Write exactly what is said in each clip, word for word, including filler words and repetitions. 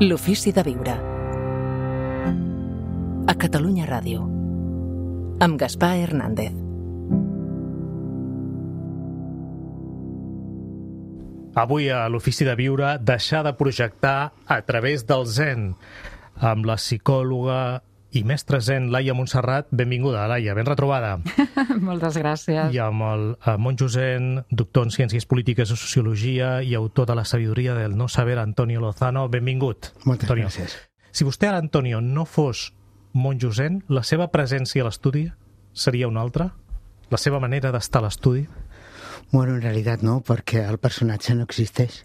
L'ofici de viure. A Catalunya Ràdio. Amb Gaspar Hernández. Avui a l'Ofici de Viure, deixar de projectar a través del zen, amb la psicòloga i mestra zen Laia Montserrat. Benvinguda, Laia, ben retrobada. Moltes gràcies. I amb el monjo zen, doctor en Ciències Polítiques i Sociologia i autor de La sabidoria del no saber, Antonio Lozano. Benvingut. Moltes Antonio. gràcies. Si vostè, ara, Antonio, no fos monjo zen, la seva presència a l'estudi seria una altra? La seva manera d'estar a l'estudi? Bueno, en realitat no, perquè el personatge no existeix.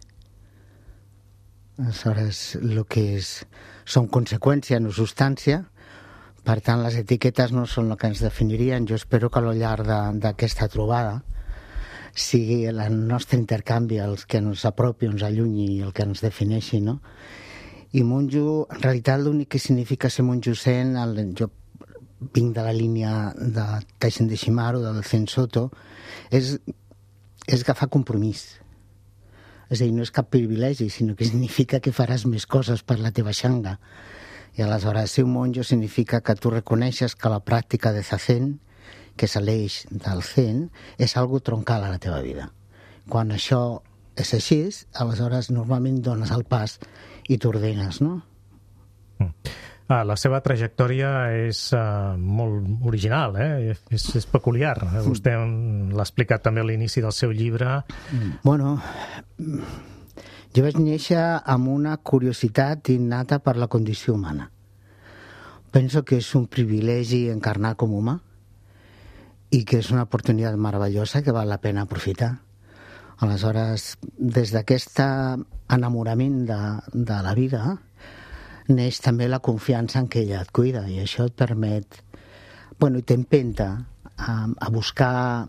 Aleshores, el que és, són conseqüència, no substància. Per tant, les etiquetes no són el que ens definirien. Jo espero que al llarg d'aquesta trobada sigui el nostre intercanvi el que ens apropi, ens allunyi i el que ens defineixi, no? I monjo, en realitat, l'únic que significa ser monjo zen, el, jo vinc de la línia de Teixeira de Shimaru, del Zen Soto, és, és agafar compromís. És a dir, no és cap privilegi, sinó que significa que faràs més coses per la teva xanga. I aleshores, ser un monjo significa que tu reconeixes que la pràctica de zazen, que és l'eix del zen, és algo troncal a la teva vida. Quan això és així, aleshores normalment dones el pas i t'ordenes, no? Ah, la seva trajectòria és uh, molt original, eh? és, és peculiar. Vostè l'ha explicat també a l'inici del seu llibre. Bueno, jo vaig néixer amb una curiositat innata per la condició humana. Penso que és un privilegi encarnar com humà i que és una oportunitat meravellosa que val la pena aprofitar. Aleshores, des d'aquest enamorament de, de la vida neix també la confiança en que ella et cuida i això et permet, bueno, i t'empenta a, a buscar,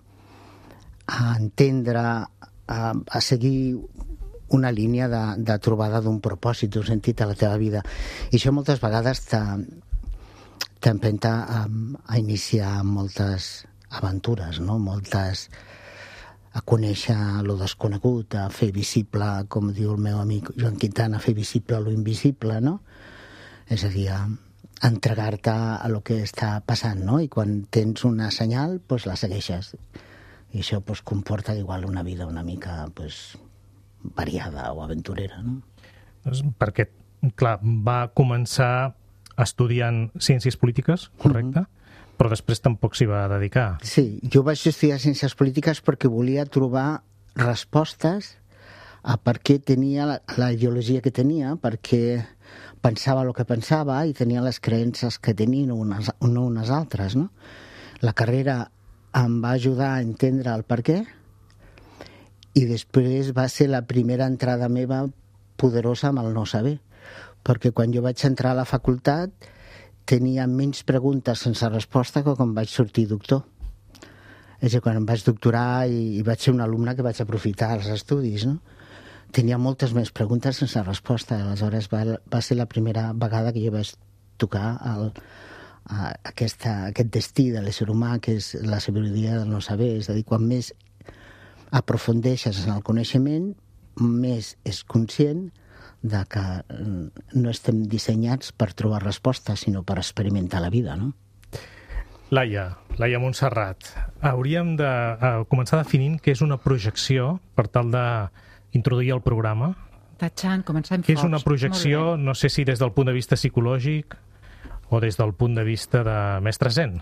a entendre, a, a seguir una línia de, de trobada d'un propòsit, d'un sentit a la teva vida. I això moltes vegades t'empenta a, a iniciar moltes aventures, no? Moltes, a conèixer lo desconegut, a fer visible, com diu el meu amic Joan Quintana, a fer visible lo invisible, no? És a dir, a entregar-te a lo que està passant, no? I quan tens una senyal, doncs la segueixes. I això doncs, comporta igual una vida una mica doncs, variada o aventurera, no? Perquè, clar, va començar estudiant Ciències Polítiques, correcte? Mm-hmm. Però després tampoc s'hi va dedicar. Sí, jo vaig estudiar Ciències Polítiques perquè volia trobar respostes a per què tenia la, la ideologia que tenia, perquè pensava el que pensava i tenia les creences que tenia, no unes, no unes altres, no? La carrera em va ajudar a entendre el per què i després va ser la primera entrada meva poderosa amb el no saber, perquè quan jo vaig entrar a la facultat tenia menys preguntes sense resposta que quan vaig sortir doctor. És a dir, quan em vaig doctorar i, i vaig ser un alumne que vaig aprofitar els estudis, no? Tenia moltes més preguntes sense resposta. Aleshores va, va ser la primera vegada que jo vaig tocar el, a, aquesta, aquest destí de l'ésser humà, que és la sabidoria del no saber. És a dir, quan més aprofundeixes en el coneixement, més és conscient de que no estem dissenyats per trobar respostes, sinó per experimentar la vida, no? Laia, Laia Montserrat, hauríem de uh, començar definint què és una projecció per tal d'introduir el programa. Tatxant, comencem forts. Què és una projecció, no sé si des del punt de vista psicològic o des del punt de vista de mestre zen?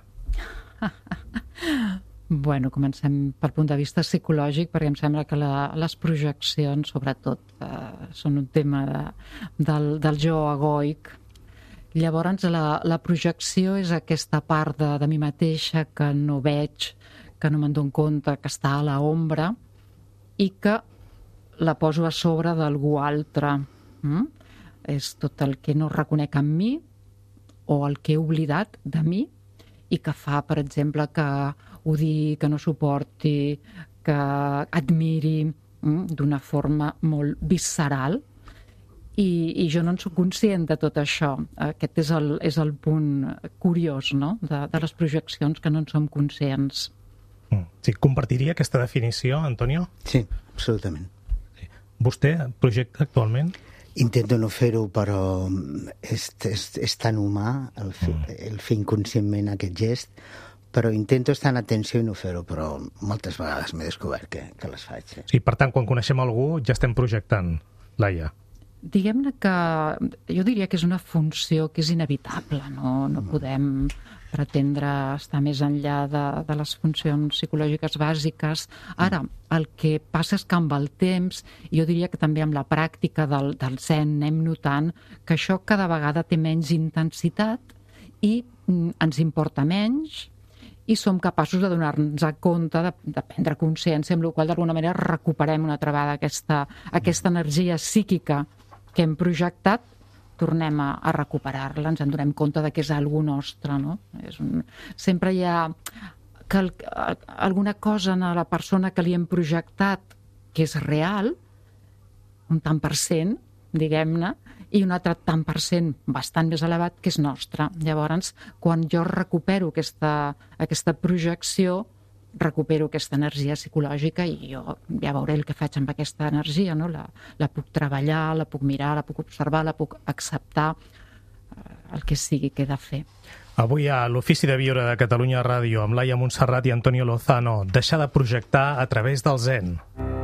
Bueno, comencem pel punt de vista psicològic, perquè em sembla que la, les projeccions, sobretot, eh, són un tema de, del, del jo egoic. Llavors, la, la projecció és aquesta part de, de mi mateixa que no veig, que no me'n dono compte, que està a l'ombra i que la poso a sobre d'algú altre. Mm? És tot el que no reconec en mi o el que he oblidat de mi i que fa, per exemple, que odiï, que no suporti, que admiri mm, d'una forma molt visceral i, i jo no en soc conscient de tot això. Aquest és el, és el punt curiós, no?, de, de les projeccions, que no en som conscients. Sí, compartiria aquesta definició, Antonio? Sí, absolutament. Vostè projecta actualment? Intento no fer-ho, però és, és, és tan humà el fer, el fer inconscientment aquest gest, però intento estar en atenció i no fer-ho, però moltes vegades m'he descobert que, que les faig. Eh? Sí, per tant, quan coneixem algú ja estem projectant, Laia. Diguem-ne que jo diria que és una funció que és inevitable, no, no podem pretendre estar més enllà de, de les funcions psicològiques bàsiques. Ara, el que passa és que amb el temps, jo diria que també amb la pràctica del, del zen anem notant que això cada vegada té menys intensitat i mm, ens importa menys i som capaços de donar-nos compte, de, de prendre consciència, amb la qual d'alguna manera recuperem una altra vegada aquesta, aquesta energia psíquica que hem projectat, tornem a, a recuperar-la, ens en donem compte de que és algú nostre, no? És un... Sempre hi ha que el, alguna cosa en la persona que li hem projectat que és real, un tant per cent, diguem-ne, i un altre tant per cent bastant més elevat que és nostre. Llavors, quan jo recupero aquesta, aquesta projecció, recupero aquesta energia psicològica i jo ja veuré el que faig amb aquesta energia, no? La, la puc treballar, la puc mirar, la puc observar, la puc acceptar, eh, el que sigui que he de fer. Avui a l'Ofici de Viure de Catalunya Ràdio amb Laia Montserrat i Antonio Lozano, deixar de projectar a través del zen.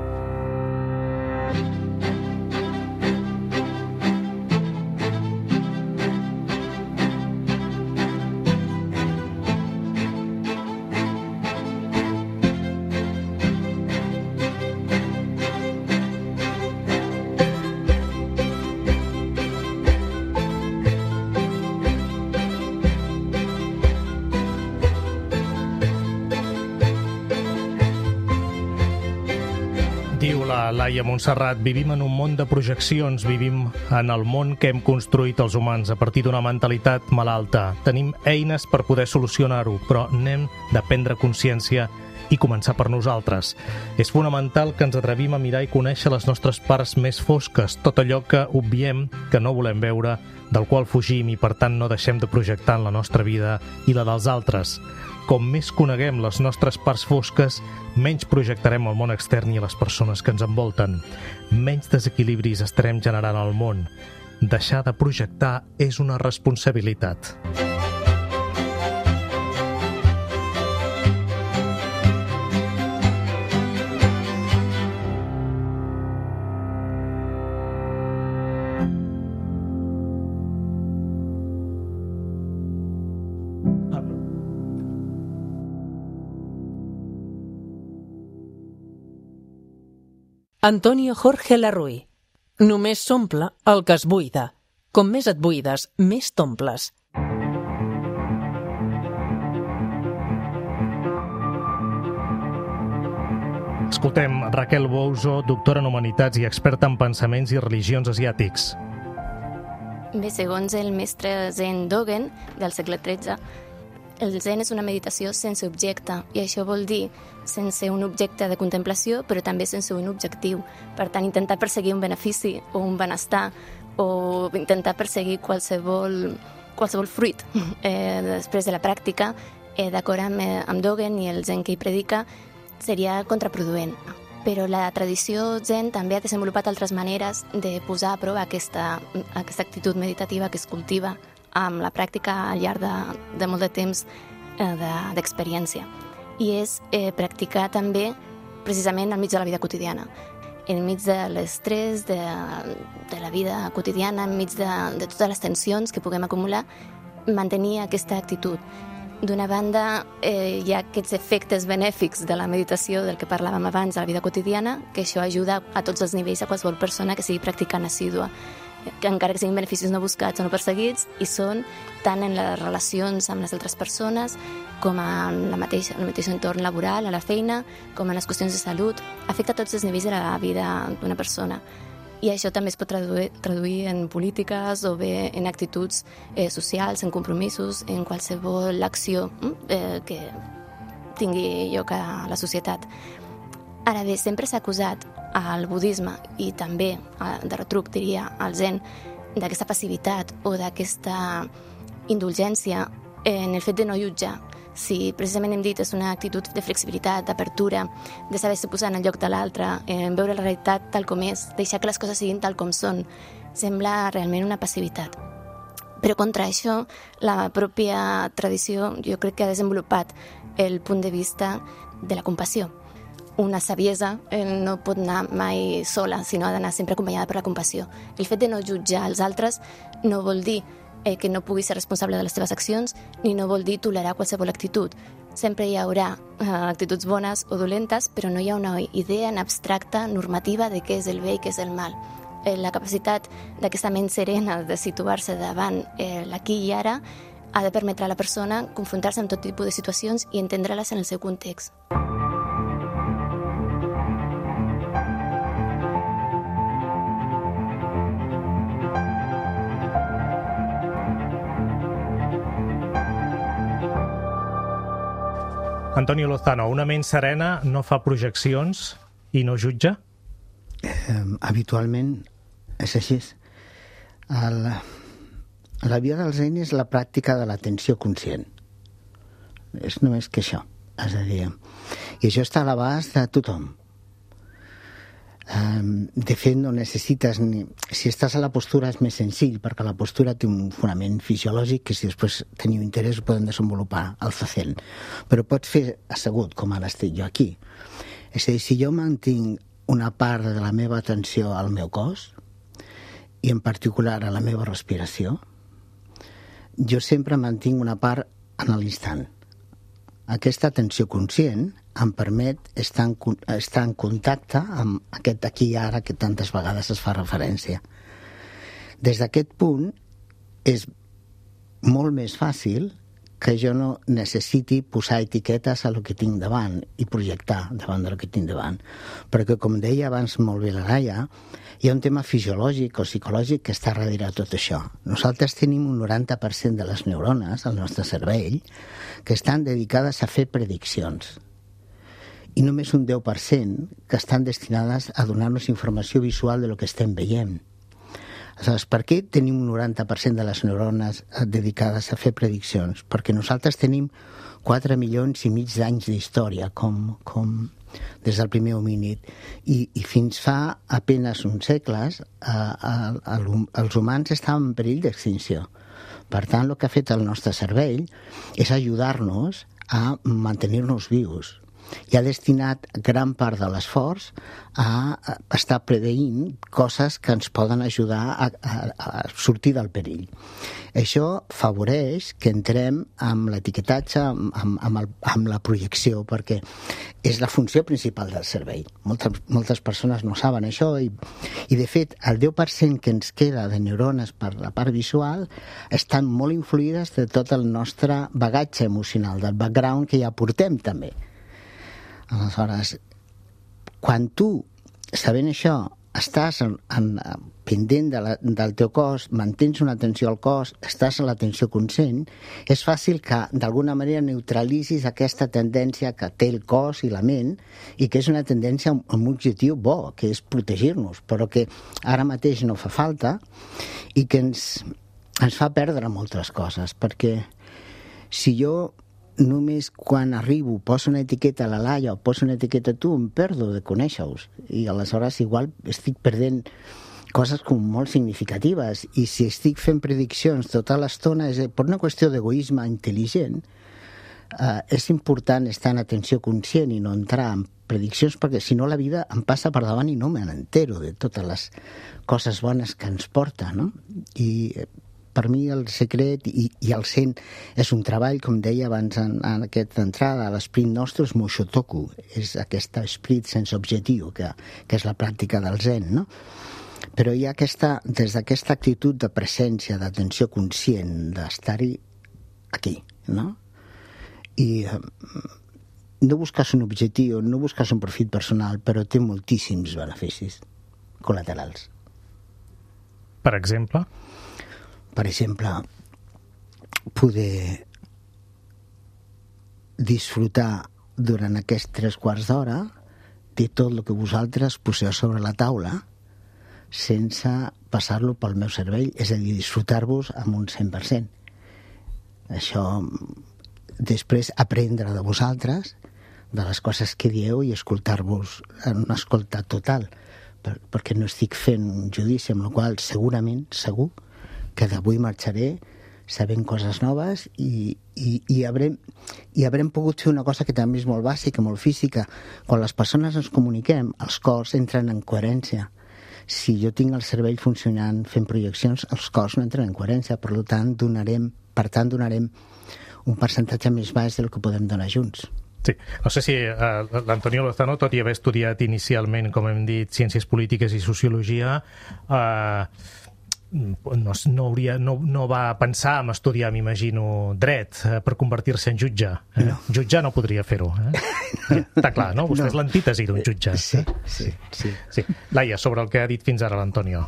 Diu la Laia Montserrat, vivim en un món de projeccions, vivim en el món que hem construït els humans a partir d'una mentalitat malalta. Tenim eines per poder solucionar-ho, però n'hem de prendre consciència i començar per nosaltres. És fonamental que ens atrevim a mirar i conèixer les nostres parts més fosques, tot allò que obviem, que no volem veure, del qual fugim i per tant no deixem de projectar en la nostra vida i la dels altres. Com més coneguem les nostres parts fosques, menys projectarem al món extern i a les persones que ens envolten. Menys desequilibris estarem generant al món. Deixar de projectar és una responsabilitat. Antonio Jorge Larruy. Només s'omple el que es buida. Com més et buides, més t'omples. Escoltem Raquel Bouzo, doctora en Humanitats i experta en pensaments i religions asiàtics. Bé, segons el mestre Zen Dogen del segle tretze, el zen és una meditació sense objecte, i això vol dir sense un objecte de contemplació, però també sense un objectiu. Per tant, intentar perseguir un benefici o un benestar, o intentar perseguir qualsevol, qualsevol fruit eh, després de la pràctica, eh, d'acord amb, eh, amb Dogen i el zen que hi predica, seria contraproduent. Però la tradició zen també ha desenvolupat altres maneres de posar a prova aquesta, aquesta actitud meditativa que es cultiva amb la pràctica al llarg de, de molt de temps eh, d'experiència. I és eh, practicar també precisament enmig de la vida quotidiana, enmig de l'estrès, de, de la vida quotidiana, enmig de, de totes les tensions que puguem acumular, mantenir aquesta actitud. D'una banda, eh, hi ha aquests efectes benèfics de la meditació del que parlàvem abans a la vida quotidiana, que això ajuda a tots els nivells a qualsevol persona que sigui practicant assídua, que encara que siguin beneficis no buscats o no perseguits, i són tant en les relacions amb les altres persones com en la mateixa, el mateix entorn laboral, a la feina, com en les qüestions de salut. Afecta tots els nivells de la vida d'una persona. I això també es pot traduir, traduir en polítiques o bé en actituds eh, socials, en compromisos, en qualsevol acció eh, que tingui lloc a la societat. Ara bé, sempre s'ha acusat al budisme i també, de retruc diria, al zen, d'aquesta passivitat o d'aquesta indulgència en el fet de no jutjar. Si precisament hem dit és una actitud de flexibilitat, d'apertura, de saber-se posar en el lloc de l'altre, en veure la realitat tal com és, deixar que les coses siguin tal com són, sembla realment una passivitat. Però contra això, la pròpia tradició jo crec que ha desenvolupat el punt de vista de la compassió. Una saviesa no pot anar mai sola, sinó ha d'anar sempre acompanyada per la compassió. El fet de no jutjar els altres no vol dir eh, que no puguis ser responsable de les teves accions, ni no vol dir tolerar qualsevol actitud. Sempre hi haurà eh, actituds bones o dolentes, però no hi ha una idea en abstracta, normativa, de què és el bé i què és el mal. Eh, la capacitat d'aquesta ment serena de situar-se davant eh, l'aquí i ara ha de permetre a la persona confrontar-se amb tot tipus de situacions i entendre-les en el seu context. Antonio Lozano, una ment serena no fa projeccions i no jutja? Eh, habitualment és així. El, la via del zen és la pràctica de l'atenció conscient. És només que això. És a dir, i això està a l'abast de tothom. De fet, no necessites ni... Si estàs a la postura és més senzill, perquè la postura té un fonament fisiològic que si després teniu interès ho poden desenvolupar al facent. Però pots fer assegut, com ara estic jo aquí. És a dir, si jo mantinc una part de la meva atenció al meu cos, i en particular a la meva respiració, jo sempre mantinc una part en l'instant. Aquesta atenció conscient em permet estar en, estar en contacte amb aquest aquí i ara que tantes vegades es fa referència. Des d'aquest punt és molt més fàcil que jo no necessiti posar etiquetes a lo que tinc davant i projectar davant del que tinc davant. Perquè, com deia abans molt bé la Laia, hi ha un tema fisiològic o psicològic que està darrere de tot això. Nosaltres tenim un noranta per cent de les neurones al nostre cervell que estan dedicades a fer prediccions i només un deu per cent que estan destinades a donar-nos informació visual de lo que estem veient. Aleshores, per què tenim un noranta per cent de les neurones dedicades a fer prediccions? Perquè nosaltres tenim quatre milions i mig d'anys d'història, com, com des del primer homínid, i, i fins fa apenas uns segles eh, el, el, els humans estaven en perill d'extinció. Per tant, el que ha fet el nostre cervell és ajudar-nos a mantenir-nos vius. I ha destinat gran part de l'esforç a estar preveint coses que ens poden ajudar a, a, a sortir del perill. Això favoreix que entrem amb l'etiquetatge, amb, amb, el, amb la projecció, perquè és la funció principal del cervell. Moltes, moltes persones no saben això i, i de fet, el deu per cent que ens queda de neurones per la part visual estan molt influïdes de tot el nostre bagatge emocional, del background que ja portem també. Aleshores, quan tu, sabent això, estàs en, en, pendent de la, del teu cos, mantens una atenció al cos, estàs en l'atenció conscient, és fàcil que d'alguna manera neutralitzis aquesta tendència que té el cos i la ment i que és una tendència amb un objectiu bo, que és protegir-nos, però que ara mateix no fa falta i que ens, ens fa perdre moltes coses, perquè si jo només quan arribo poso una etiqueta a la Laia o poso una etiqueta a tu, em perdo de conèixer-vos. I aleshores igual estic perdent coses com molt significatives. I si estic fent prediccions tota l'estona, és per una qüestió d'egoisme intel·ligent, eh, és important estar en atenció conscient i no entrar en prediccions, perquè si no la vida em passa per davant i no me n'entero de totes les coses bones que ens porta, no? I per mi el secret i, i el zen és un treball, com deia abans en, en aquesta entrada, l'esperit nostre és Mushotoku, és aquest esperit sense objectiu, que, que és la pràctica del zen, no? Però hi ha aquesta, des d'aquesta actitud de presència, d'atenció conscient, d'estar-hi aquí, no? I eh, no busques un objectiu, no busques un profit personal, però té moltíssims beneficis col·laterals. Per exemple? Per exemple, poder disfrutar durant aquests tres quarts d'hora de tot el que vosaltres poseu sobre la taula sense passar-lo pel meu cervell, és a dir, disfrutar-vos amb un cent per cent. Això, després aprendre de vosaltres, de les coses que dieu i escoltar-vos en una escolta total, perquè no estic fent un judici, amb la qual segurament, segur, que d'avui marxaré sabent coses noves i, i, i, haurem, i haurem pogut fer una cosa que també és molt bàsica, molt física. Quan les persones ens comuniquem, els cors entren en coherència. Si jo tinc el cervell funcionant fent projeccions, els cors no entren en coherència, per tant, donarem, per tant, donarem un percentatge més baix del que podem donar junts. Sí, no sé si uh, l'Antonio Lozano, tot i haver estudiat inicialment, com hem dit, ciències polítiques i sociologia, uh, no, no, hauria, no, no va pensar en estudiar, m'imagino, dret uh, per convertir-se en jutge. Eh? No. Jutjar no podria fer-ho. Eh? Està clar, no? Vostè no. És l'antítesi d'un jutge. Sí, sí, sí. sí. Laia, sobre el que ha dit fins ara l'Antonio.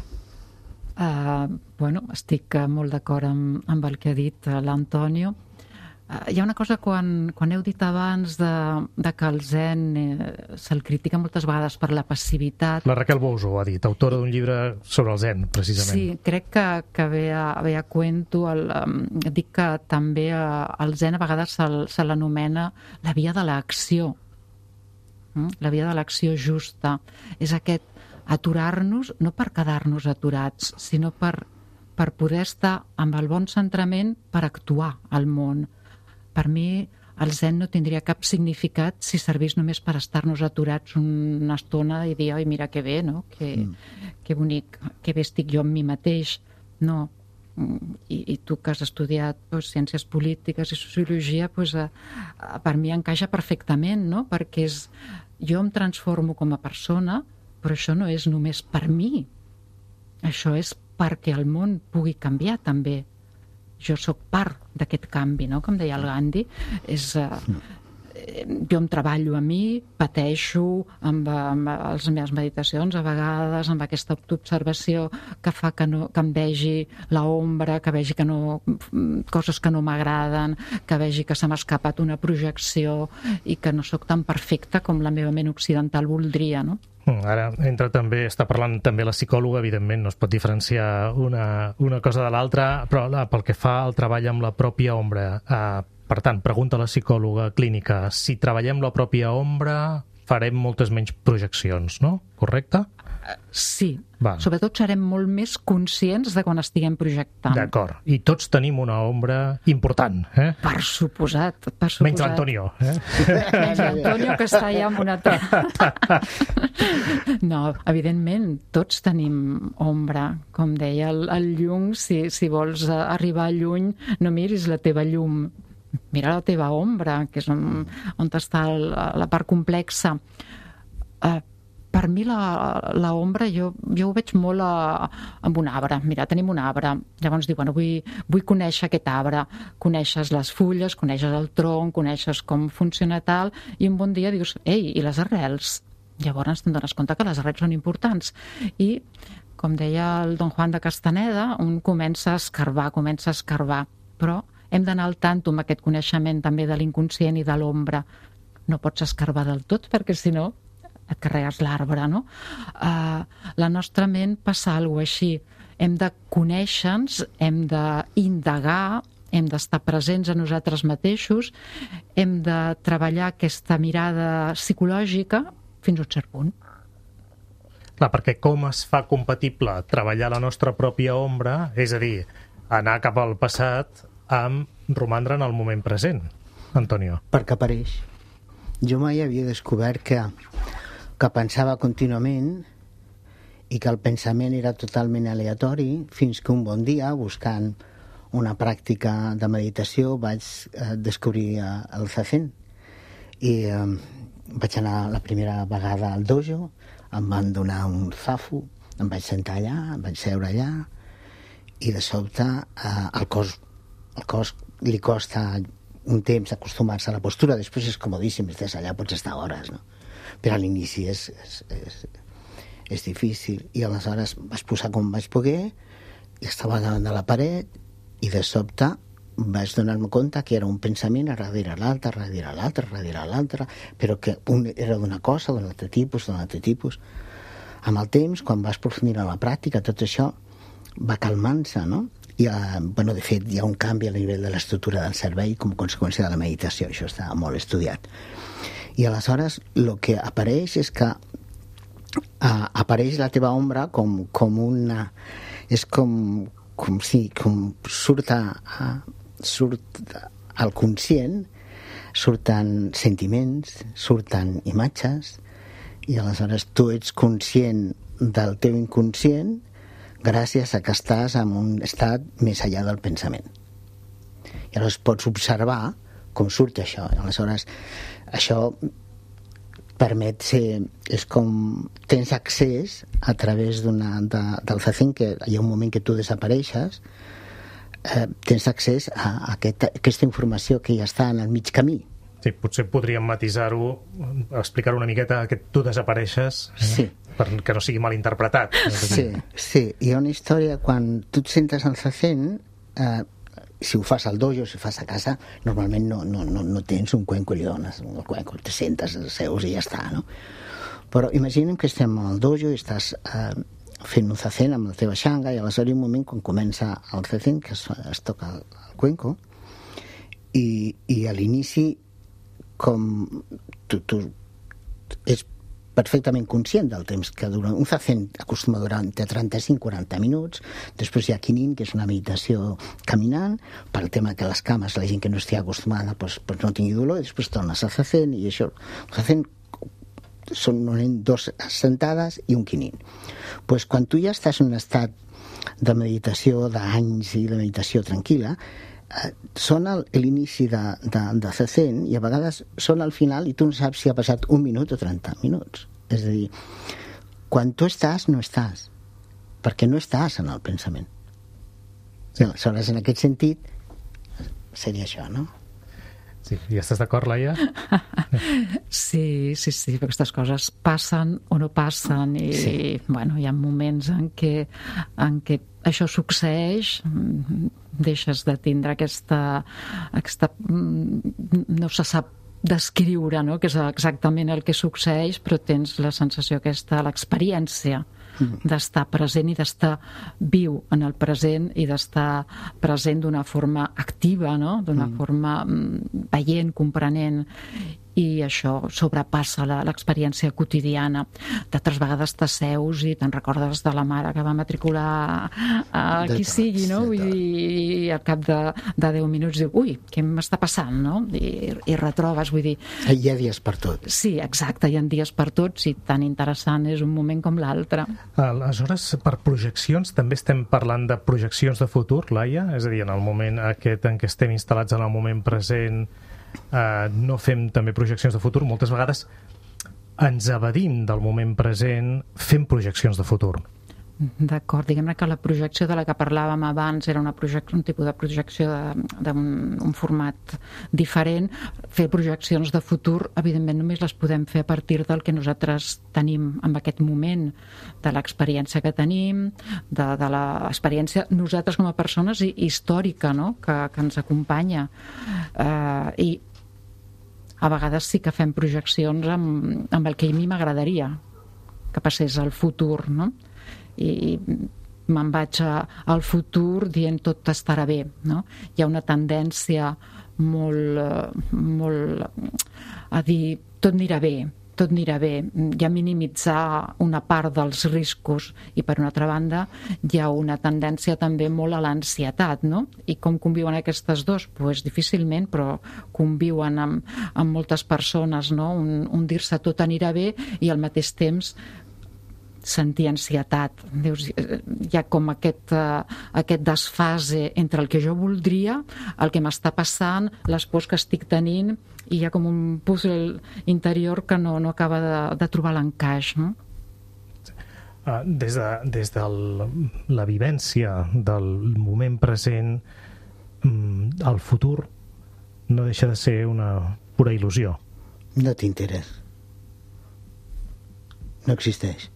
Uh, bueno, estic molt d'acord amb, amb el que ha dit l'Antonio. Uh, hi ha una cosa, quan, quan heu dit abans de, de que el zen eh, se'l critica moltes vegades per la passivitat. La Raquel Bouso ho ha dit, autora d'un llibre sobre el zen, precisament. Sí, crec que, que ve, a, ve a cuento. El, um, dic que també uh, el zen a vegades se, se l'anomena la via de l'acció. Mm? La via de l'acció justa. És aquest aturar-nos, no per quedar-nos aturats, sinó per, per poder estar amb el bon centrament per actuar al món. Per mi, el zen no tindria cap significat si servís només per estar-nos aturats una estona i dir, ai, mira que bé, no? Que, mm. que bonic, que bé estic jo amb mi mateix. No. I, i tu que has estudiat pues, ciències polítiques i sociologia, pues, a, a, per mi encaixa perfectament, no? Perquè és, jo em transformo com a persona, però això no és només per mi. Això és perquè el món pugui canviar també. Jo sóc part d'aquest canvi, no? Com deia el Gandhi, és, eh, jo em treballo a mi, pateixo amb, amb les meves meditacions, a vegades amb aquesta autoobservació que fa que, no, que em vegi l'ombra, que vegi que no, coses que no m'agraden, que vegi que se m'ha escapat una projecció i que no sóc tan perfecta com la meva ment occidental voldria, no? Ara entra també, està parlant també la psicòloga, evidentment no es pot diferenciar una, una cosa de l'altra, però pel que fa al treball amb la pròpia ombra, eh, per tant, pregunta la psicòloga clínica, si treballem la pròpia ombra farem moltes menys projeccions, no? Correcte? Sí, Va. Sobretot serem molt més conscients de quan estiguem projectant. D'acord, i tots tenim una ombra important, eh? Per suposat, per suposat. Menys l'Antonio, eh? Menys l'Antonio, que està allà amb una... No, evidentment, tots tenim ombra. Com deia el, el Jung, si, si vols arribar lluny, no miris la teva llum, mira la teva ombra, que és on, on està la, la part complexa. Uh, Per mi la, la ombra, jo, jo ho veig molt a, amb un arbre. Mira, tenim un arbre. Llavors dic, bueno, vull, vull conèixer aquest arbre. Coneixes les fulles, coneixes el tronc, coneixes com funciona tal, i un bon dia dius, ei, i les arrels? Llavors te'n dones compte que les arrels són importants. I, com deia el Don Juan de Castaneda, un comença a escarbar, comença a escarbar. Però hem d'anar al tanto amb aquest coneixement també de l'inconscient i de l'ombra. No pots escarbar del tot, perquè si no et carregues l'arbre, no? Uh, la nostra ment passa alguna cosa així. Hem de conèixer-nos, hem d'indagar, hem d'estar presents a nosaltres mateixos, hem de treballar aquesta mirada psicològica fins a un cert punt. Clar, perquè com es fa compatible treballar la nostra pròpia ombra, és a dir, anar cap al passat amb romandre en el moment present, Antonio? Perquè apareix. Jo mai havia descobert que que pensava contínuament i que el pensament era totalment aleatori, fins que un bon dia, buscant una pràctica de meditació, vaig eh, descobrir eh, el Zazen. I eh, vaig anar la primera vegada al dojo, em van donar un zafu, em vaig sentar allà, em vaig seure allà, i de sobte eh, el cos, el cos li costa un temps acostumar-se a la postura, després és comodíssim, estàs allà, pots estar hores, no? Però a l'inici és, és, és, és difícil. I aleshores vaig posar com vaig poder i estava davant de la paret i de sobte vaig donar-me compte que era un pensament a darrere l'altre, a darrere l'altre, a darrere l'altre, però que un era d'una cosa, d'un altre tipus, d'un altre tipus. Amb el temps, quan vas profundir en la pràctica, tot això va calmant-se, no? I, uh, bueno, de fet, hi ha un canvi a nivell de l'estructura del cervell com a conseqüència de la meditació. Això està molt estudiat. I aleshores el que apareix és que uh, apareix la teva ombra com, com una... És com, com si com surt, a, a, surt al conscient, surten sentiments, surten imatges, i aleshores tu ets conscient del teu inconscient gràcies a que estàs en un estat més enllà del pensament. I aleshores pots observar com surt això. Aleshores, això permet ser... És com... Tens accés a través d'una, de, del zazen, que hi ha un moment que tu desapareixes, eh, tens accés a, a aquesta, aquesta informació que ja està en el mig camí. Sí, potser podríem matisar-ho, explicar una miqueta que tu desapareixes, eh? Sí. perquè no sigui mal interpretat. Sí, sí. Hi ha una història, quan tu et sentes al zazen, eh, si ho fas al dojo, si ho fas a casa, normalment no, no, no, no tens un cuenco i li dones el cuenco, te sentes, seus i ja està, no? Però imaginem que estem al dojo i estàs eh, fent un zazen amb la teva xanga, i aleshores hi ha un moment quan comença el zazen que es, es toca el, el cuenco, i, i a l'inici com tu, tu és perfectament conscient del temps que dura. Un zazen acostuma a durar entre trenta-cinc i quaranta minuts. Després hi ha Kinin, que és una meditació caminant, pel tema que les cames, la gent que no estigui acostumada, pues, pues no tingui dolor, i després tornes al zazen, i això... El zazen són dos sentades i un Kinin. Pues quan tu ja estàs en un estat de meditació d'anys i de meditació tranquil·la, eh, són l'inici de, de, de zazen, i a vegades són al final i tu no saps si ha passat un minut o trenta minuts. És a dir, quan tu estàs, no estàs, perquè no estàs en el pensament. Sí. Aleshores, en aquest sentit, seria això, no? Sí, i estàs d'acord, Laia? Sí, sí, sí, perquè aquestes coses passen o no passen, i, sí. i bueno, hi ha moments en què, en què això succeeix, deixes de tindre aquesta, aquesta no se sap descriure, no?, que és exactament el que succeeix, però tens la sensació aquesta, l'experiència d'estar present i d'estar viu en el present i d'estar present d'una forma activa, no?, d'una mm. forma veient, comprenent, i això sobrepassa l'experiència quotidiana. D'altres vegades t'asseus i te'n recordes de la mare que va matricular a qui sigui, no? Vull dir, i al cap de, de deu minuts diu, ui, què m'està passant, no? I, i retrobes, vull dir... Hi ha dies per tot. Sí, exacte, hi ha dies per tots, i tan interessant és un moment com l'altre. Aleshores, per projeccions, també estem parlant de projeccions de futur, Laia? És a dir, en el moment aquest en què estem instal·lats en el moment present, Uh, no fem també projeccions de futur, moltes vegades ens evadim del moment present fent projeccions de futur. D'acord, diguem-ne que la projecció de la que parlàvem abans era una projecció, un tipus de projecció d'un un format diferent. Fer projeccions de futur, evidentment, només les podem fer a partir del que nosaltres tenim en aquest moment, de l'experiència que tenim, de, de l'experiència nosaltres com a persones i històrica, no?, que, que ens acompanya. Uh, I a vegades sí que fem projeccions amb, amb el que a mi m'agradaria que passés al futur, no?, i me'n vaig al futur dient tot estarà bé, no? Hi ha una tendència molt, molt a dir tot anirà bé, tot anirà bé, i a minimitzar una part dels riscos, i per una altra banda hi ha una tendència també molt a l'ansietat, no? I com conviuen aquestes dos? Pues difícilment, però conviuen amb, amb moltes persones, no? Un, un dir-se tot anirà bé i al mateix temps sentir ansietat. Dius, hi ha com aquest, uh, aquest desfase entre el que jo voldria, el que m'està passant, les pors que estic tenint, i hi ha com un puzzle interior que no, no acaba de, de trobar l'encaix, no? Uh, des de, des de la vivència del moment present, um, el futur no deixa de ser una pura il·lusió. No t'interessa. No existeix.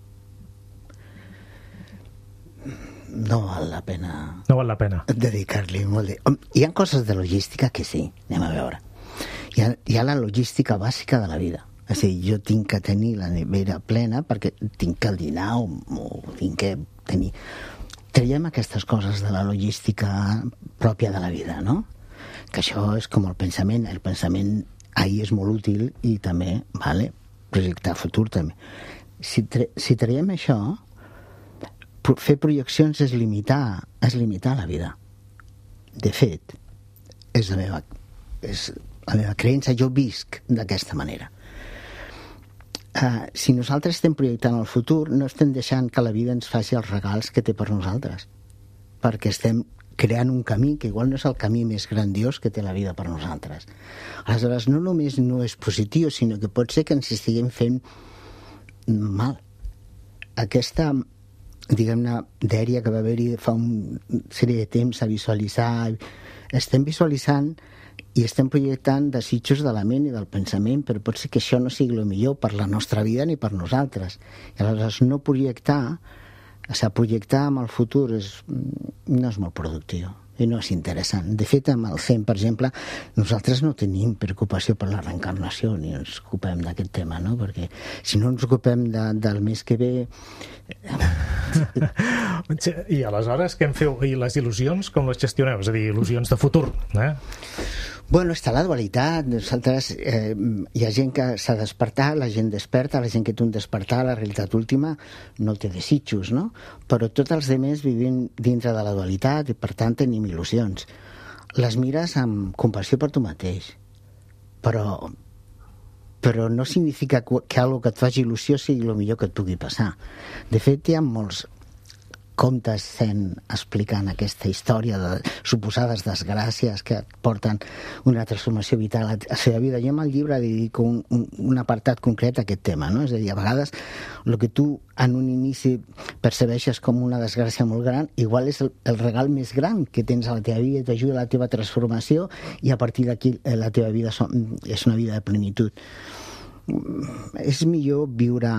No val la pena... No val la pena. Dedicar-li molt de... Hi ha coses de logística que sí, anem a veure. Hi ha, hi ha la logística bàsica de la vida. És a dir, jo tinc que tenir la nevera plena perquè tinc que dinar o, o tinc que tenir... Traiem aquestes coses de la logística pròpia de la vida, no? Que això és com el pensament. El pensament ahir és molt útil i també, vale, projectar futur també. si, tra si traiem això, fer projeccions és limitar, és limitar la vida. De fet, és la meva, és la meva creença, jo visc d'aquesta manera. Uh, si nosaltres estem projectant el futur, no estem deixant que la vida ens faci els regals que té per nosaltres, perquè estem creant un camí que igual no és el camí més grandiós que té la vida per nosaltres. Aleshores, no només no és positiu, sinó que pot ser que ens estiguem fent mal. Aquesta, diguem-ne, dèria que va haver-hi fa una sèrie de temps a visualitzar, estem visualitzant i estem projectant desitjos de la ment i del pensament, però pot ser que això no sigui el millor per la nostra vida ni per nosaltres. I aleshores no projectar, o sigui, projectar amb el futur és, no és molt productiu i no és interessant. De fet, amb el Zen, per exemple, nosaltres no tenim preocupació per la reencarnació ni ens ocupem d'aquest tema, no? Perquè si no ens ocupem de, del mes que ve... I aleshores què en feu? I les il·lusions com les gestioneu? És a dir, il·lusions de futur, eh? Bueno, està la dualitat. Nosaltres, eh, hi ha gent que s'ha despertat, la gent desperta, la gent que té un despertar, la realitat última no té desitjos, no? Però tots els altres vivim dintre de la dualitat i per tant tenim il·lusions. Les mires amb compassió per tu mateix, però però no significa que algo que et faci il·lusió sigui el millor que et pugui passar. De fet, hi ha molts contes Zen explicant aquesta història de suposades desgràcies que porten una transformació vital a la seva vida. Jo en el llibre dedico un, un, un apartat concret a aquest tema, no? És a dir, a vegades el que tu en un inici percebeixes com una desgràcia molt gran, igual és el, el regal més gran que tens a la teva vida, t'ajuda a la teva transformació i a partir d'aquí la teva vida son, és una vida de plenitud. És millor viure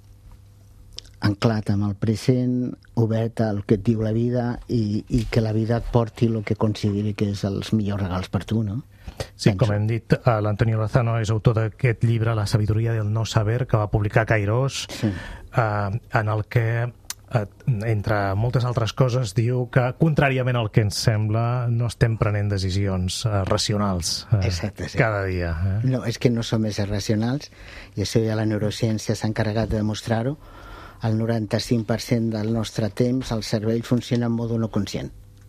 anclat amb el present, obert al que et diu la vida i, i que la vida et porti el que consideri que és els millors regals per tu, no? Sí, com hem dit, l'Antonio Lozano és autor d'aquest llibre, La sabiduria del no saber, que va publicar Kairos, sí. eh, en el que, eh, entre moltes altres coses, diu que, contràriament al que ens sembla, no estem prenent decisions eh, racionals eh, Exacte, sí. cada dia. Eh? No, és que no som més racionals, i això ja la neurociència s'ha encarregat de demostrar-ho. El noranta-cinc per cent del nostre temps el cervell funciona en mode no conscient.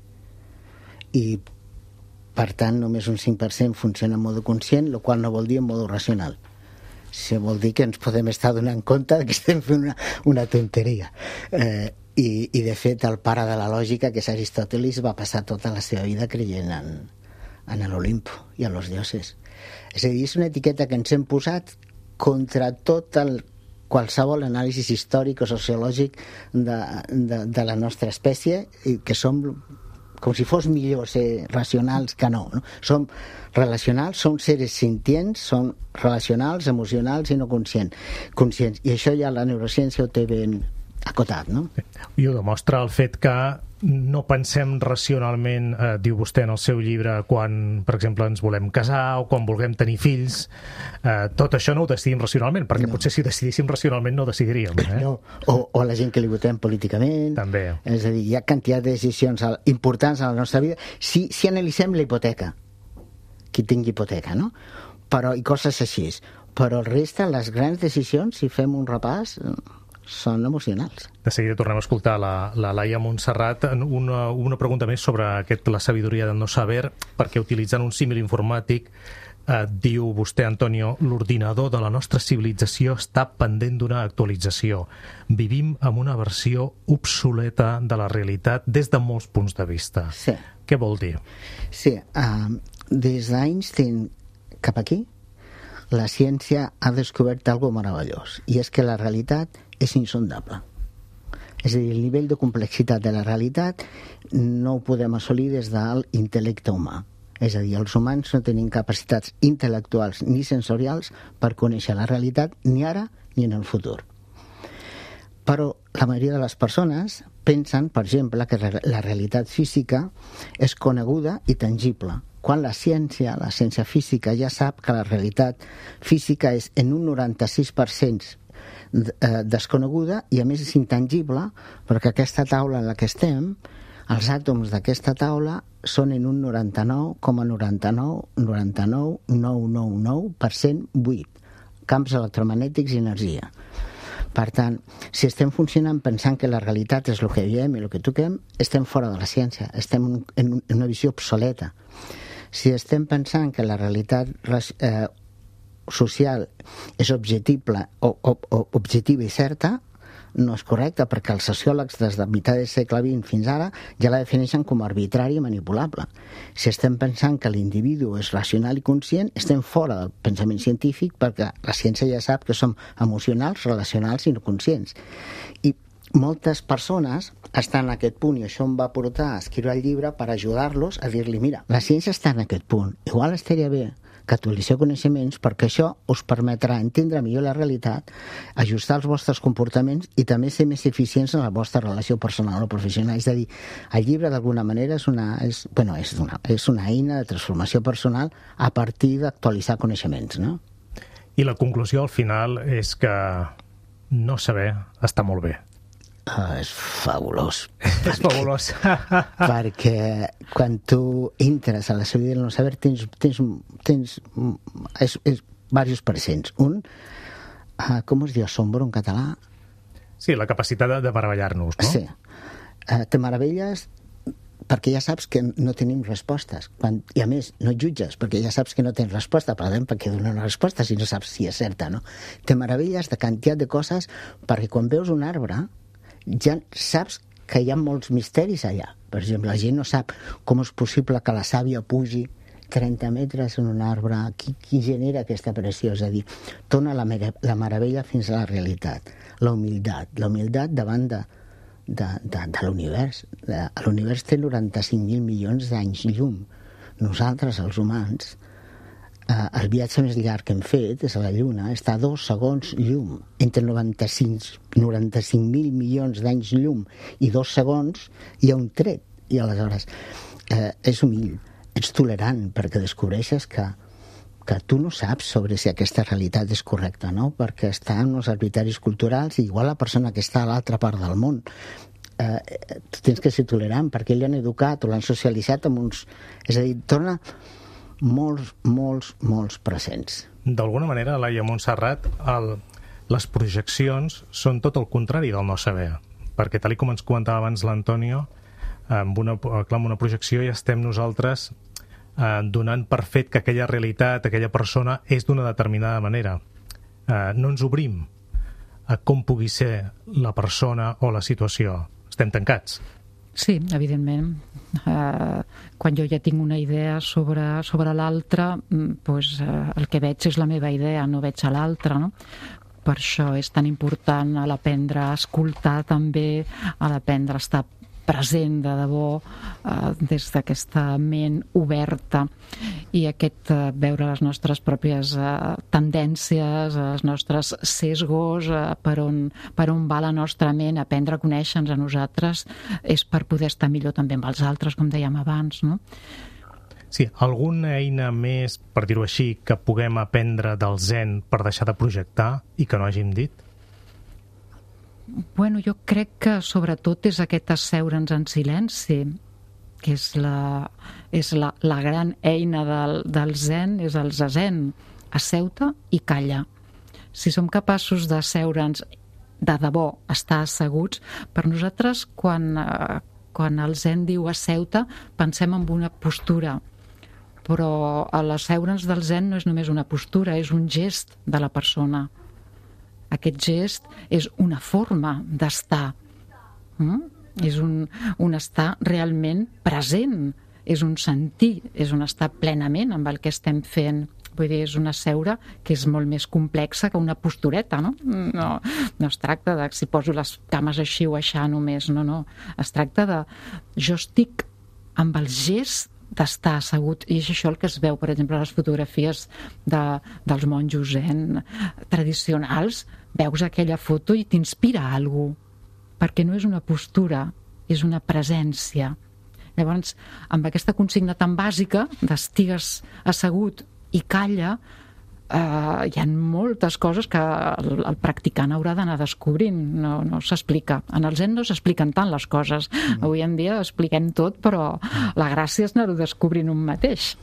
I, per tant, només un cinc per cent funciona en mode conscient, el qual no vol dir en mode racional. Això vol dir que ens podem estar donant compte que estem fent una, una tonteria. Eh, i, I, de fet, el pare de la lògica, que és Aristòteles, va passar tota la seva vida creient en, en l'Olimpo i en los dioses. És a dir, és una etiqueta que ens hem posat contra tot el qualsevol anàlisi històric o sociològic de, de, de la nostra espècie, i que som com si fos millor ser racionals que no, no? Som relacionals, som seres sintients, som relacionals, emocionals i no conscients. conscients. I això ja la neurociència ho té ben acotat, no? I ho demostra el fet que no pensem racionalment, eh, diu vostè en el seu llibre, quan, per exemple, ens volem casar o quan vulguem tenir fills. Eh, tot això no ho decidim racionalment, perquè no. Potser si ho decidíssim racionalment no ho decidiríem. Eh? No. O, o la gent que li votem políticament. També. És a dir, hi ha quantitat de decisions importants a la nostra vida. Si, si analitzem la hipoteca, qui tingui hipoteca, no? Però, i coses així. Però el reste, les grans decisions, si fem un repàs, són emocionals. De seguida tornem a escoltar la, la Laia Montserrat. Una, una pregunta més sobre aquest, la sabidoria del no saber, perquè utilitzant un símil informàtic, eh, diu vostè, Antonio, l'ordinador de la nostra civilització està pendent d'una actualització. Vivim amb una versió obsoleta de la realitat des de molts punts de vista. Sí. Què vol dir? Sí, uh, des d'Einstein cap aquí, la ciència ha descobert algo meravellós, i és que la realitat és insondable. És a dir, el nivell de complexitat de la realitat no ho podem assolir des de l'intel·lecte humà. És a dir, els humans no tenim capacitats intel·lectuals ni sensorials per conèixer la realitat ni ara ni en el futur. Però la majoria de les persones pensen, per exemple, que la realitat física és coneguda i tangible, quan la ciència, la ciència física, ja sap que la realitat física és en un noranta-sis per cent desconeguda i a més és intangible, perquè aquesta taula en la que estem, els àtoms d'aquesta taula són en un noranta-nou coma noranta-nou noranta-nou nou nou nou per cent buit, camps electromagnètics i energia. Per tant, si estem funcionant pensant que la realitat és el que veiem i el que toquem, estem fora de la ciència, estem en una visió obsoleta. Si estem pensant que la realitat eh, social és objectible o, o, o objectiva i certa, no és correcte, perquè els sociòlegs des de mitjà del segle vint fins ara ja la defineixen com arbitrària i manipulable. Si estem pensant que l'individu és racional i conscient, estem fora del pensament científic, perquè la ciència ja sap que som emocionals, relacionals i no conscients. I moltes persones estan en aquest punt, i això em va portar a escriure el llibre per ajudar-los a dir-li, mira, la ciència està en aquest punt, igual estaria bé que actualitzeu coneixements, perquè això us permetrà entendre millor la realitat, ajustar els vostres comportaments i també ser més eficients en la vostra relació personal o professional. És a dir, el llibre d'alguna manera és una, és, bueno, és una, és una eina de transformació personal a partir d'actualitzar coneixements, no? I la conclusió al final és que no saber està molt bé. Uh, és fabulós. És fabulós. Perquè quan tu entres a la sabidoria del no saber tens, tens, tens és, és diversos presents. Un, uh, com es diu assombro en català? Sí, la capacitat de, de meravellar-nos, no? Sí. Uh, te meravelles perquè ja saps que no tenim respostes. Quan, I a més, no jutges, perquè ja saps que no tens resposta, per exemple, perquè donar una resposta si no saps si és certa, no? Te meravelles de quantitat de coses, perquè quan veus un arbre ja saps que hi ha molts misteris allà. Per exemple, la gent no sap com és possible que la sàvia pugi trenta metres en un arbre. Qui, qui genera aquesta pressió? És a dir, dona la, la meravella fins a la realitat. La humilitat. La humilitat davant de, de, de, de l'univers. L'univers té noranta-cinc mil milions d'anys llum. Nosaltres, els humans, Uh, el viatge més llarg que hem fet és a la Lluna, està a dos segons llum. Entre noranta-cinc mil milions d'anys llum i dos segons hi ha un tret. I aleshores uh, és humil, ets tolerant, perquè descobreixes que, que tu no saps sobre si aquesta realitat és correcta, no? Perquè està en uns arbitraris culturals i igual la persona que està a l'altra part del món. Uh, tu tens que ser tolerant, perquè ell l'han educat o l'han socialitzat amb uns... És a dir, torna... molts, molts, molts presents. D'alguna manera, Laia Montserrat, el, les projeccions són tot el contrari del no saber, perquè tal com ens comentava abans l'Antonio, amb una, amb una projecció ja estem nosaltres eh, donant per fet que aquella realitat, aquella persona és d'una determinada manera. Eh, no ens obrim a com pugui ser la persona o la situació. Estem tancats. Sí, evidentment. Uh, quan jo ja tinc una idea sobre, sobre l'altre, pues, uh, el que veig és la meva idea, no veig a l'altre, no? Per això és tan important a l'aprendre a escoltar també, a l'aprendre a estar present de debò eh, des d'aquesta ment oberta i aquest eh, veure les nostres pròpies eh, tendències, els nostres sesgos, eh, per, on, per on va la nostra ment, aprendre a conèixer-nos a nosaltres és per poder estar millor també amb els altres, com dèiem abans, no? Sí, alguna eina més, per dir-ho així, que puguem aprendre del zen per deixar de projectar i que no hàgim dit? Bueno, jo crec que sobretot és aquest asseure'ns en silenci, que és la, és la, la gran eina del, del zen, és el zazen, asseu-te i calla. Si som capaços d'asseure'ns de debò, estar asseguts, per nosaltres quan, eh, quan el zen diu asseu-te, pensem en una postura, però l'asseure'ns del zen no és només una postura, és un gest de la persona. Aquest gest és una forma d'estar. Mm? És un, un estar realment present, és un sentir, és un estar plenament amb el que estem fent. Vull dir, és una seure que és molt més complexa que una postureta, no? No, no es tracta de si poso les cames així o aixà només, no, no. Es tracta de... Jo estic amb el gest d'estar assegut, i és això el que es veu, per exemple, a les fotografies de, dels monjos zen tradicionals. Veus aquella foto i t'inspira alguna cosa, perquè no és una postura, és una presència. Llavors, amb aquesta consigna tan bàsica d'estigues assegut i calla, eh, hi ha moltes coses que el, el practicant haurà d'anar descobrint, no, no s'explica. En el zen no s'expliquen tant les coses. Mm. Avui en dia expliquem tot, però la gràcia és anar-ho descobrint un mateix.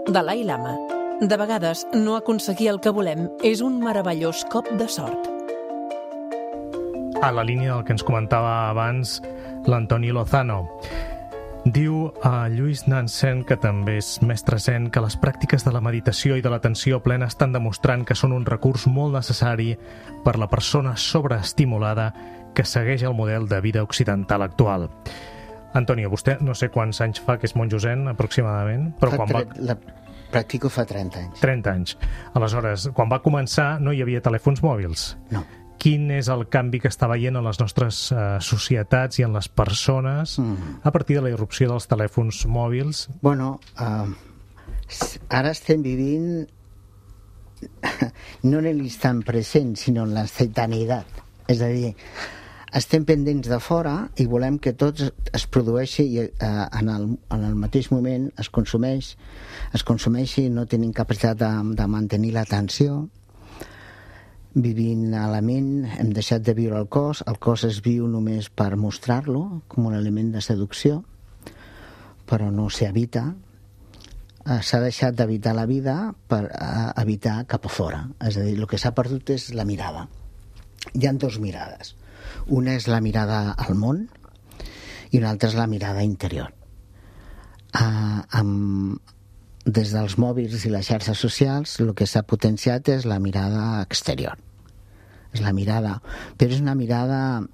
Dalai Lama. De vegades, no aconseguir el que volem és un meravellós cop de sort. A la línia del que ens comentava abans l'Antoni Lozano. Diu a Lluís Nansen, que també és mestre zen, que les pràctiques de la meditació i de l'atenció plena estan demostrant que són un recurs molt necessari per la persona sobreestimulada que segueix el model de vida occidental actual. Antonio, vostè no sé quants anys fa que és monjo zen, aproximadament, però fa quan va... La practico fa trenta anys. trenta anys. Aleshores, quan va començar no hi havia telèfons mòbils. No. Quin és el canvi que està veient en les nostres uh, societats i en les persones mm. a partir de la irrupció dels telèfons mòbils? Bueno, uh, ara estem vivint no en l'instant present, sinó en l'instantaneïtat. És a dir, estem pendents de fora i volem que tot es produeixi i uh, en, el, en el mateix moment es consumeix, es consumeixi i no tenim capacitat de, de mantenir l'atenció. Vivint a la ment, hem deixat de viure el cos, el cos es viu només per mostrar-lo com un element de seducció, però no s'habita. S'ha deixat d'habitar la vida per habitar cap a fora, és a dir, el que s'ha perdut és la mirada. Hi ha dues mirades, una és la mirada al món i una altra és la mirada interior. Uh, amb Des dels mòbils i les xarxes socials el que s'ha potenciat és la mirada exterior, és la mirada, però és una mirada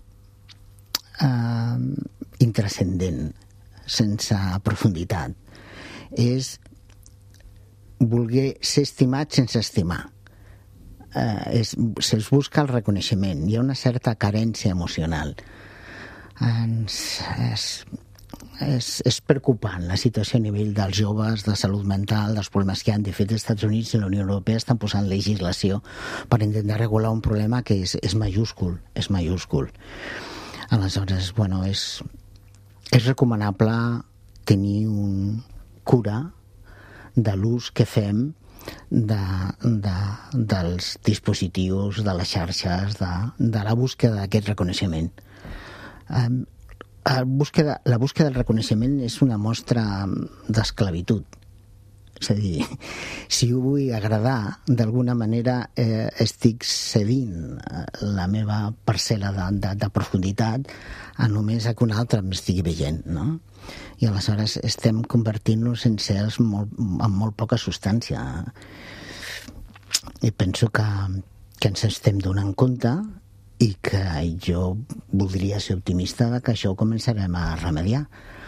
eh, intrascendent, sense profunditat, és voler ser estimat sense estimar, eh, és, se'ls busca el reconeixement, hi ha una certa carència emocional. Ens, és, És, és preocupant la situació a nivell dels joves, de salut mental, dels problemes que hi ha. De fet, els Estats Units i la Unió Europea estan posant legislació per intentar regular un problema que és, és majúscul, és majúscul. Aleshores, bueno, és, és recomanable tenir un cura de l'ús que fem de, de, dels dispositius, de les xarxes, de, de la búsqueda d'aquest reconeixement. Um, La búsqueda, la búsqueda del reconeixement és una mostra d'esclavitud. És a dir, si ho vull agradar, d'alguna manera eh, estic cedint la meva parcel·la de, de, de profunditat a només a que un altre m'estigui veient, no? I aleshores estem convertint-nos en sers molt, amb molt poca substància. I penso que, que ens estem donant compte i que jo voldria ser optimista de que això ho començarem a remediar.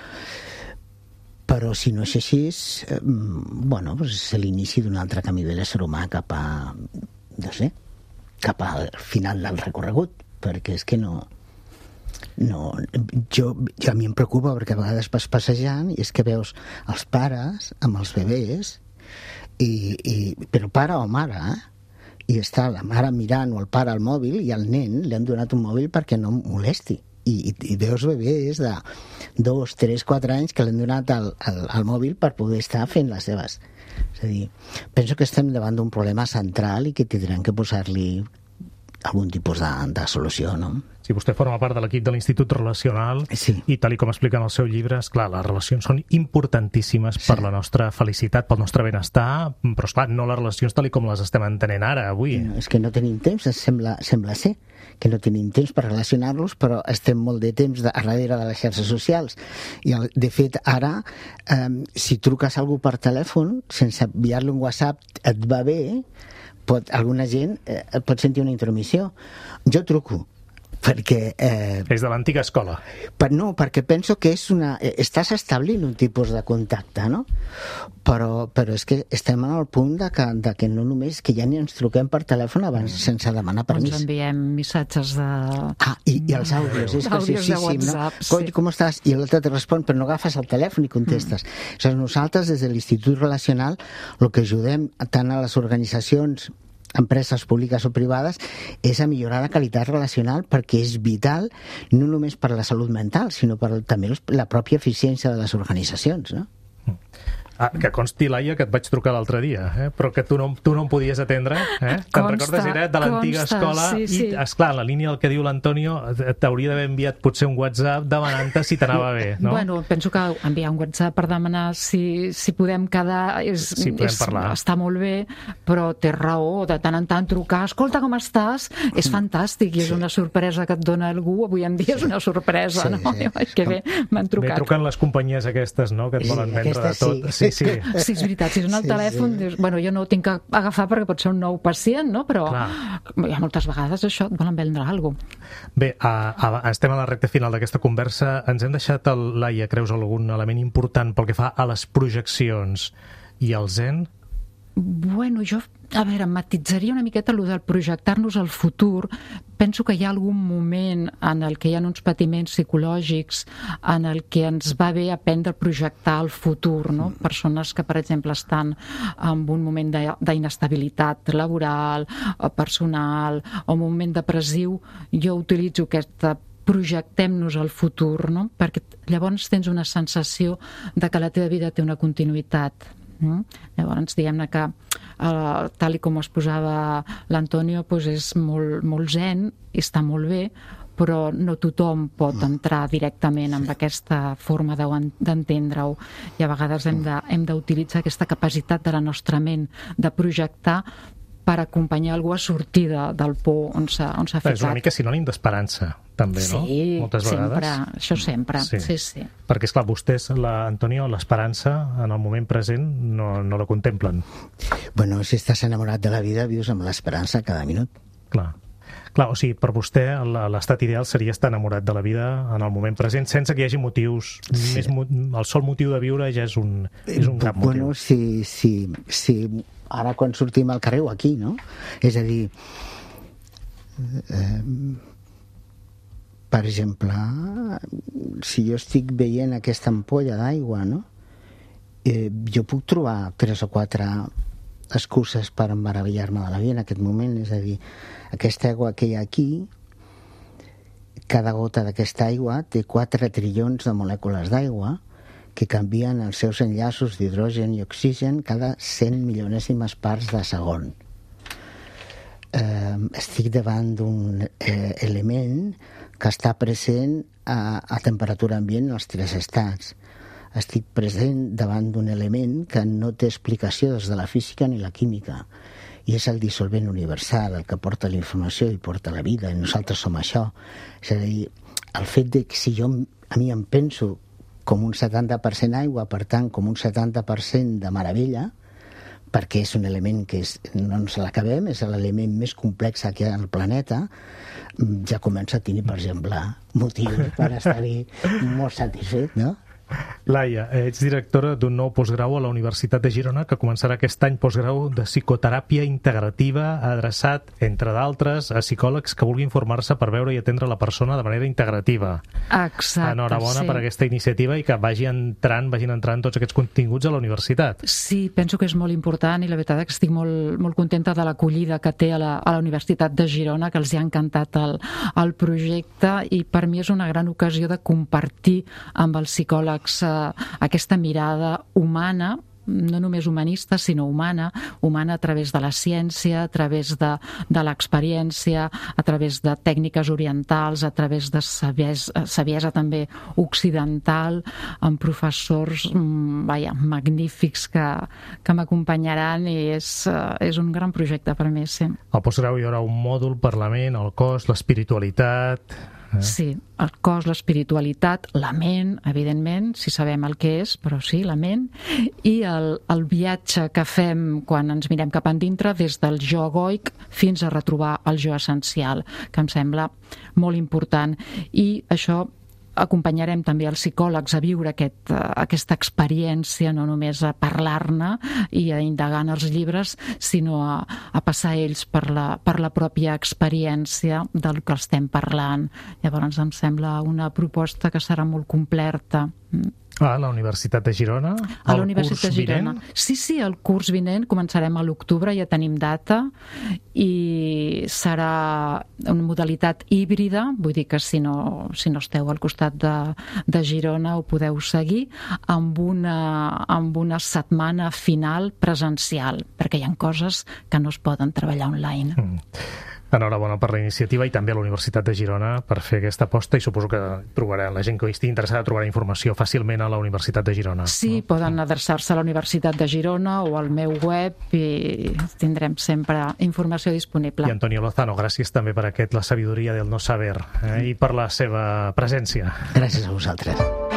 Però si no és així, eh, bueno, pues és l'inici d'un altre camí de l'ésser humà cap a, no sé, cap al final del recorregut, perquè és que no... no jo, jo a mi em preocupa perquè a vegades vas passejant i és que veus els pares amb els bebès, i, i, però pare o mare, eh? I està la mare mirant o el pare al mòbil i al nen li han donat un mòbil perquè no molesti. I, i, i veus bebès de dos, tres, quatre anys que li han donat el, el, el mòbil per poder estar fent les seves. És a dir, penso que estem davant d'un problema central i que tindrem que posar-li algun tipus de, de solució, no? Si vostè forma part de l'equip de l'Institut Relacional, sí. I tal com explica en el seu llibre, esclar, les relacions són importantíssimes sí. Per la nostra felicitat, pel nostre benestar, però esclar, no les relacions tal com les estem entenent ara, avui. No, és que no tenim temps, sembla, sembla ser que no tenim temps per relacionar-los, però estem molt de temps de, a darrere de les xarxes socials. I el, de fet, ara, eh, si truques a algú per telèfon, sense enviar-li un WhatsApp, et va bé, pot, alguna gent eh, pot sentir una intromissió. Jo truco, perquè... Eh, és de l'antiga escola. Per, no, perquè penso que és una... Eh, estàs establint un tipus de contacte, no? Però, però és que estem al punt de que, de que no només que ja ni ens truquem per telèfon abans mm. sense demanar permís. Ens enviem missatges de... Ah, i, i els àudios, és curiosíssim, no? Sí. Com estàs? I l'altre te respon, però no agafes el telèfon i contestes. Mm. O sigui, nosaltres, des de l'Institut Relacional, el que ajudem tant a les organitzacions, empreses públiques o privades, és a millorar la qualitat relacional, perquè és vital no només per la salut mental, sinó per també la pròpia eficiència de les organitzacions, no? Ah, que consti, Laia, que et vaig trucar l'altre dia, eh? Però que tu no, tu no em podies atendre. Eh? Te'n recordes, era de l'antiga escola? Sí, sí. I, esclar, la línia del que diu l'Antonio t'hauria d'haver enviat potser un WhatsApp demanant-te si t'anava bé, no? Bueno, penso que enviar un WhatsApp per demanar si, si podem quedar és, sí, podem és, parlar. Està molt bé, però té raó, de tant en tant trucar, escolta, com estàs? És fantàstic i és una sorpresa que et dona algú, avui en dia és una sorpresa, sí, no? Sí. Ai, que bé, m'han trucat. Bé, truquen les companyies aquestes, no?, que et volen sí, vendre de tot. Sí, sí. Sí, és veritat, si és en el sí, telèfon, sí. Dius, bueno, jo no ho tinc que agafar perquè pot ser un nou pacient, no? Però clar, hi ha moltes vegades això, et volen vendre alguna cosa. Bé, a, a, estem a la recta final d'aquesta conversa. Ens hem deixat, el, Laia, creus algun element important pel que fa a les projeccions i el zen? Bueno, jo, a veure, matitzaria una miqueta allò del projectar-nos al futur. Penso que hi ha algun moment en el que hi ha uns patiments psicològics en el que ens va bé aprendre a projectar el futur, no? Persones que, per exemple, estan en un moment d'inestabilitat laboral, personal, o un moment depressiu, jo utilitzo aquesta projectem-nos al futur, no? Perquè llavors tens una sensació de que la teva vida té una continuïtat. Mm? Llavors, diguem-ne que uh, tal i com es posava l'Antonio, doncs és molt, molt zen i està molt bé, però no tothom pot entrar directament amb aquesta forma d'entendre-ho, i a vegades hem de, hem d'utilitzar aquesta capacitat de la nostra ment de projectar per acompanyar algú a sortir de, del por on s'ha ficat. És una mica sinònim d'esperança, també, no? Sí, moltes sempre, vegades. això sempre, sí, sí. sí. Perquè, esclar, vostès, la, Antonio, l'esperança en el moment present no, no la contemplen. Bueno, si estàs enamorat de la vida, vius amb l'esperança cada minut. Clar. Clar, o sigui, per vostè l'estat ideal seria estar enamorat de la vida en el moment present, sense que hi hagi motius. Sí. Més, el sol motiu de viure ja és un, és un gran motiu. Bueno, sí, sí, sí. Ara quan sortim al carrer o aquí, no? És a dir, eh, per exemple, si jo estic veient aquesta ampolla d'aigua, no? Eh, jo puc trobar tres o quatre excuses per meravellar-me de la vida en aquest moment. És a dir, aquesta aigua que hi ha aquí, cada gota d'aquesta aigua té quatre trilions de molècules d'aigua que canvien els seus enllaços d'hidrogen i oxigen cada cent milionèsimes parts de segon. Eh, estic davant d'un eh, element que està present a, a temperatura ambient en els tres estats. Estic present davant d'un element que no té explicació des de la física ni la química, i és el dissolvent universal, el que porta la informació i porta la vida, i nosaltres som això. És a dir, el fet de que si jo a mi em penso com un setanta per cent aigua, per tant, com un setanta per cent de meravella, perquè és un element que és, no ens l'acabem, és l'element més complex que hi ha al planeta, ja comença a tenir, per exemple, motius per estar-hi molt satisfet, no? Laia, ets directora d'un nou postgrau a la Universitat de Girona que començarà aquest any, postgrau de psicoteràpia integrativa, adreçat, entre d'altres, a psicòlegs que vulguin formar-se per veure i atendre la persona de manera integrativa. Exacte, Enhorabona sí. per aquesta iniciativa i que vagi entrant, vagin entrant tots aquests continguts a la universitat. Sí, penso que és molt important, i la veritat és que estic molt, molt contenta de l'acollida que té a la, a la Universitat de Girona, que els hi ha encantat el, el projecte, i per mi és una gran ocasió de compartir amb els psicòlegs aquesta mirada humana, no només humanista, sinó humana, humana a través de la ciència, a través de, de l'experiència, a través de tècniques orientals, a través de saviesa, saviesa també occidental, amb professors vaja, magnífics que, que m'acompanyaran, i és, és un gran projecte per mi, sí. Al postgrau hi haurà un mòdul per la ment, el cos, l'espiritualitat... Eh? Sí, el cos, l'espiritualitat, la ment, evidentment, si sabem el que és, però sí, la ment, i el, el viatge que fem quan ens mirem cap endintre, des del jo egoic fins a retrobar el jo essencial, que em sembla molt important. I això acompanyarem també els psicòlegs a viure aquest, aquesta experiència, no només a parlar-ne i a indagar en els llibres, sinó a, a passar ells per la, per la pròpia experiència del que estem parlant. Llavors em sembla una proposta que serà molt completa. A la Universitat de Girona? A la Universitat de Girona. Vinent? Sí, sí, el curs vinent començarem a l'octubre, ja tenim data, i serà una modalitat híbrida, vull dir que si no, si no esteu al costat de, de Girona ho podeu seguir, amb una, amb una setmana final presencial, perquè hi ha coses que no es poden treballar online. Mm. Enhorabona per la iniciativa i també a la Universitat de Girona per fer aquesta aposta i suposo que trobarà, la gent que estigui interessada trobarà informació fàcilment a la Universitat de Girona. Sí, no? Poden adreçar-se a la Universitat de Girona o al meu web i tindrem sempre informació disponible. I Antonio Lozano, gràcies també per aquest La sabidoria del no saber eh, i per la seva presència. Gràcies a vosaltres.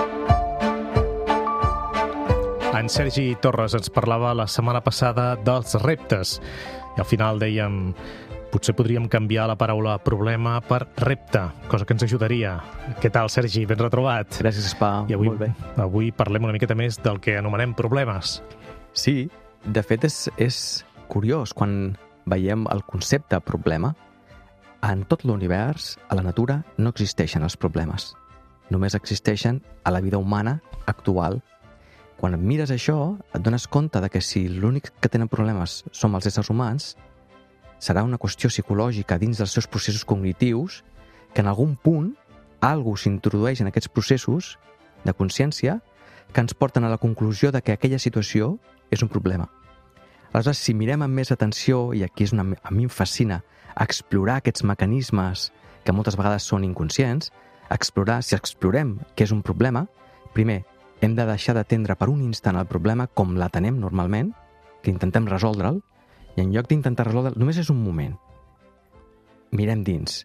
En Sergi Torres ens parlava la setmana passada dels reptes i al final dèiem potser podríem canviar la paraula problema per repte, cosa que ens ajudaria. Què tal, Sergi? Ben retrobat. Gràcies, Espa. I avui, molt bé. Avui parlem una miqueta més del que anomenem problemes. Sí, de fet és, és curiós quan veiem el concepte problema. En tot l'univers, a la natura, no existeixen els problemes. Només existeixen a la vida humana actual. Quan mires això, et dones compte de que si l'únic que tenen problemes som els éssers humans, serà una qüestió psicològica dins dels seus processos cognitius que en algun punt algú s'introdueix en aquests processos de consciència que ens porten a la conclusió de que aquella situació és un problema. Aleshores, si mirem amb més atenció, i aquí és una, a mi em fascina explorar aquests mecanismes que moltes vegades són inconscients, explorar, si explorem què és un problema, primer, hem de deixar d'atendre per un instant el problema com l'atenem normalment, que intentem resoldre'l, i en lloc d'intentar resoldre, només és un moment. Mirem dins.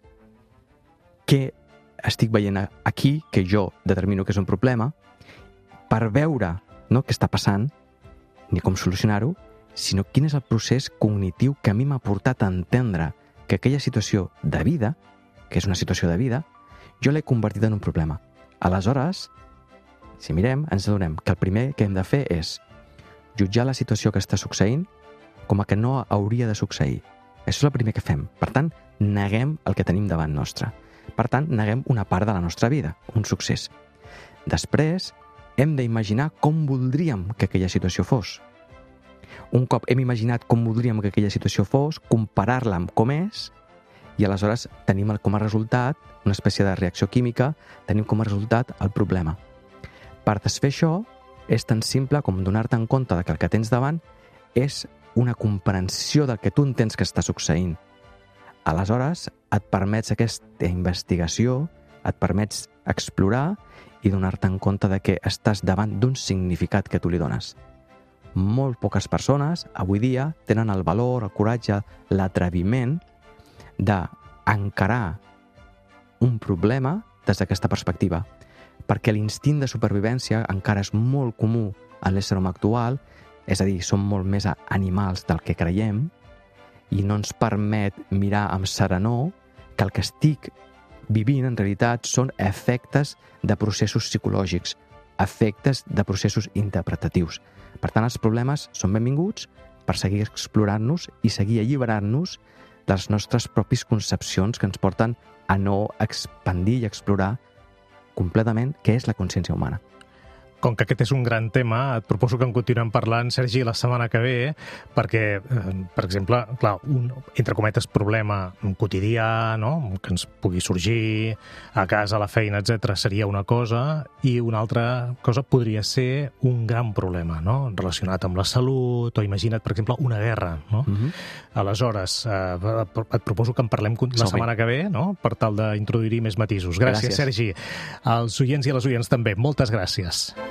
Què estic veient aquí, que jo determino que és un problema, per veure no què està passant, ni com solucionar-ho, sinó quin és el procés cognitiu que a mi m'ha portat a entendre que aquella situació de vida, que és una situació de vida, jo l'he convertit en un problema. Aleshores, si mirem, ens adonem que el primer que hem de fer és jutjar la situació que està succeint com a que no hauria de succeir. Això és el primer que fem. Per tant, neguem el que tenim davant nostre. Per tant, neguem una part de la nostra vida, un succés. Després, hem d'imaginar com voldríem que aquella situació fos. Un cop hem imaginat com voldríem que aquella situació fos, comparar-la amb com és, i aleshores tenim com a resultat una espècie de reacció química, tenim com a resultat el problema. Per desfer això, és tan simple com donar-te en compte de que el que tens davant és una comprensió del que tu entens que està succeint. Aleshores, et permets aquesta investigació, et permets explorar i donar-te en compte de que estàs davant d'un significat que tu li dones. Molt poques persones, avui dia, tenen el valor, el coratge, l'atreviment d'encarar un problema des d'aquesta perspectiva, perquè l'instint de supervivència encara és molt comú en l'ésser humà actual. És a dir, som molt més animals del que creiem i no ens permet mirar amb serenor que el que estic vivint en realitat són efectes de processos psicològics, efectes de processos interpretatius. Per tant, els problemes són benvinguts per seguir explorant-nos i seguir alliberant-nos de les nostres pròpies concepcions que ens porten a no expandir i explorar completament què és la consciència humana. Com que aquest és un gran tema, et proposo que en continuem parlant, Sergi, la setmana que ve, perquè, eh, per exemple, clar, un, entre cometes, problema quotidià, no?, que ens pugui sorgir a casa, a la feina, etcètera, seria una cosa, i una altra cosa podria ser un gran problema, no?, relacionat amb la salut, o imagina't, per exemple, una guerra, no? Mm-hmm. Aleshores, eh, et proposo que en parlem la setmana que ve, no?, per tal d'introduir-hi més matisos. Gràcies, gràcies, Sergi. Als oients i a les oients també, moltes gràcies.